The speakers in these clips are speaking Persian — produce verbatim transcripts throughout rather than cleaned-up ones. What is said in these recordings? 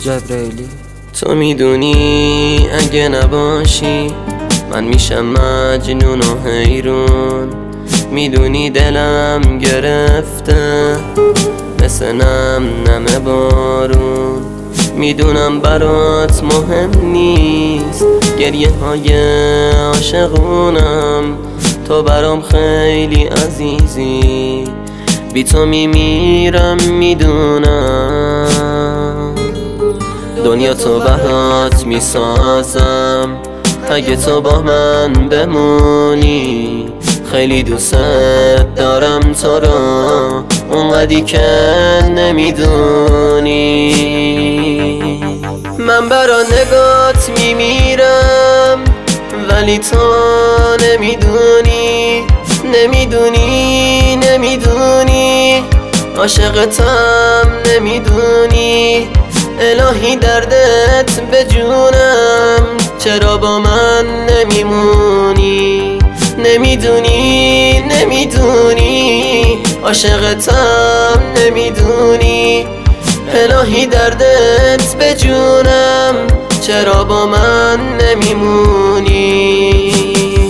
جبرائیلی. تو میدونی اگه نباشی من میشم مجنون و حیرون، میدونی دلم گرفته مثل نم نم بارون، میدونم برات مهم نیست گریه های عاشقونم، تو برام خیلی عزیزی، بی تو میمیرم میدونم، دنیا تو برات میسازم اگه تو با من بمونی، خیلی دوست دارم تو رو اونقدی که نمیدونی، من برا نگات میمیرم ولی تو نمیدونی نمیدونی نمیدونی عاشقتم نمیدونی، الهی دردت به جونم چرا با من نمیمونی، نمیدونی نمیدونی عاشقتم نمیدونی، الهی دردت به جونم چرا با من نمیمونی.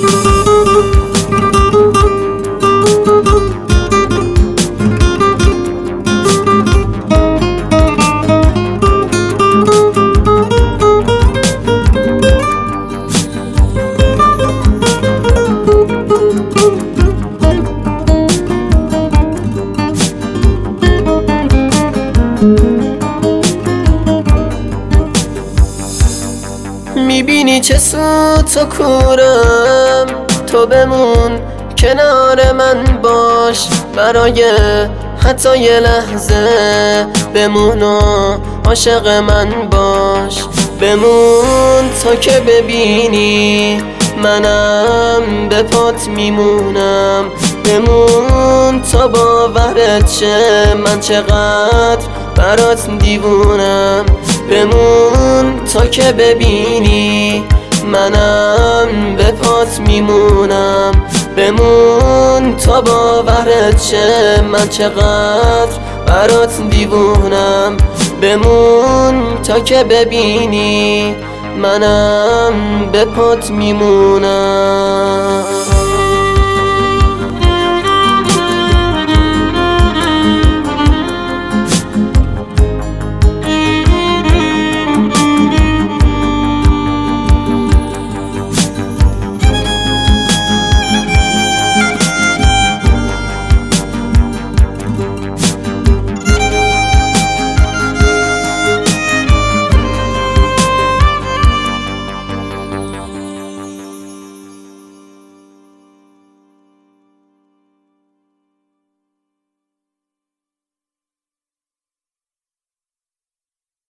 میبینی چه سود تو کورم، تو بمون کنار من باش، برای حتی یه لحظه بمون و عاشق من باش، بمون تا که ببینی منم به پات میمونم، بمون تا باورت شه من چقدر برات دیوونم، بمون تا که ببینی منم به پات میمونم، بمون تا باورت شه من چقدر برات دیوونم، بمون تا که ببینی منم به پات میمونم.